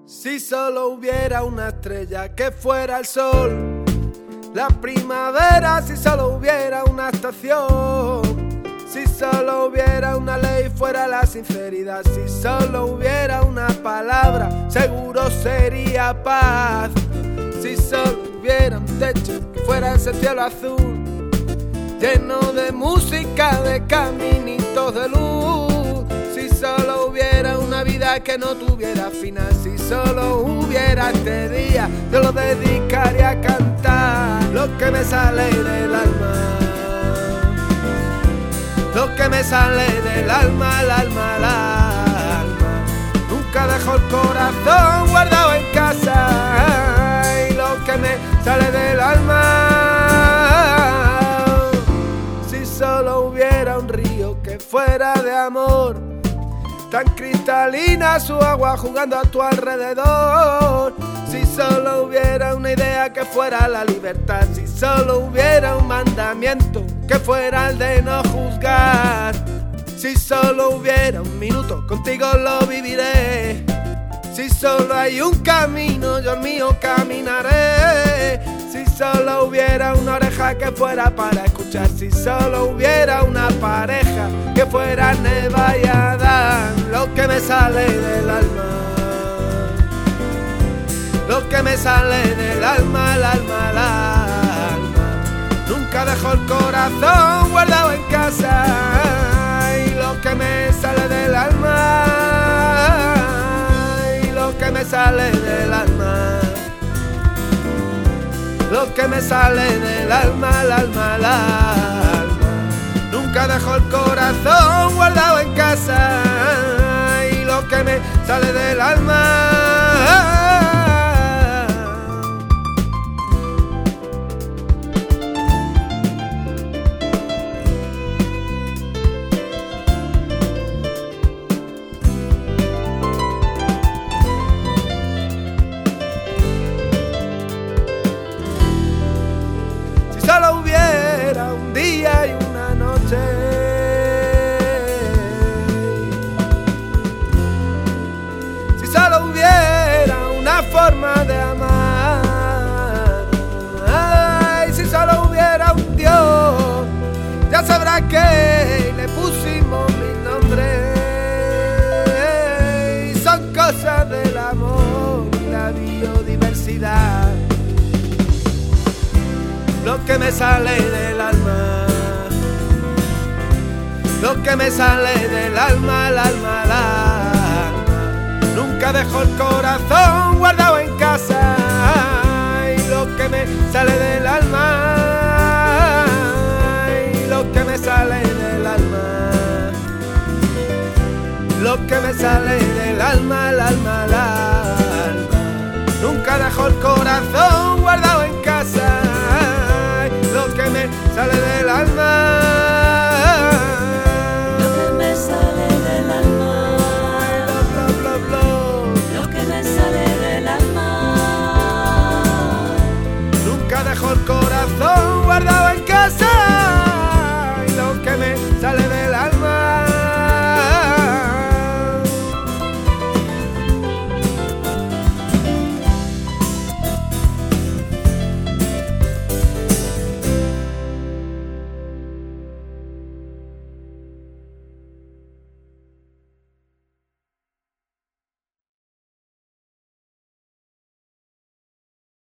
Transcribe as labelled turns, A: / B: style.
A: Si solo hubiera una estrella que fuera el sol, la primavera, si solo hubiera una estación, si solo hubiera una ley fuera la sinceridad, si solo hubiera una palabra seguro sería paz, si solo hubiera un techo que fuera ese cielo azul lleno de música, de caminitos de luz, si solo hubiera una vida que no tuviera final, si solo hubiera este día, yo lo dedicaría a cantar lo que me sale del alma, lo que me sale del alma, el alma, el alma. Nunca dejo el corazón guardado en casa, y lo que me sale del alma. Si solo hubiera un río que fuera de amor, tan cristalina su agua jugando a tu alrededor, si solo hubiera una idea que fuera la libertad, si solo hubiera un mandamiento que fuera el de no juzgar, si solo hubiera un minuto contigo lo viviré, si solo hay un camino yo el mío caminaré, si solo hubiera una oreja que fuera para escuchar, si solo hubiera una pareja que fuera Neva y Adán, lo que me sale del alma, lo que me sale del alma, el alma, el alma. Nunca dejo el corazón guardado en casa, y lo que me sale del alma, y lo que me sale del alma, lo que me sale del alma, el alma, el alma. Nunca dejo el corazón guardado en casa, y lo que me sale del alma. Si solo hubiera un día y una noche, si solo hubiera una forma de amar, ay, si solo hubiera un Dios, ya sabrá que le pusimos mi nombre, y son cosas del amor y la biodiversidad, lo que me sale del alma, lo que me sale del alma, el alma, el alma. Nunca dejo el corazón guardado en casa, y lo que me sale del alma, y lo que me sale del alma, lo que me sale del alma, el alma, el alma. Nunca dejo el corazón guardado en casa, lo que me sale del alma.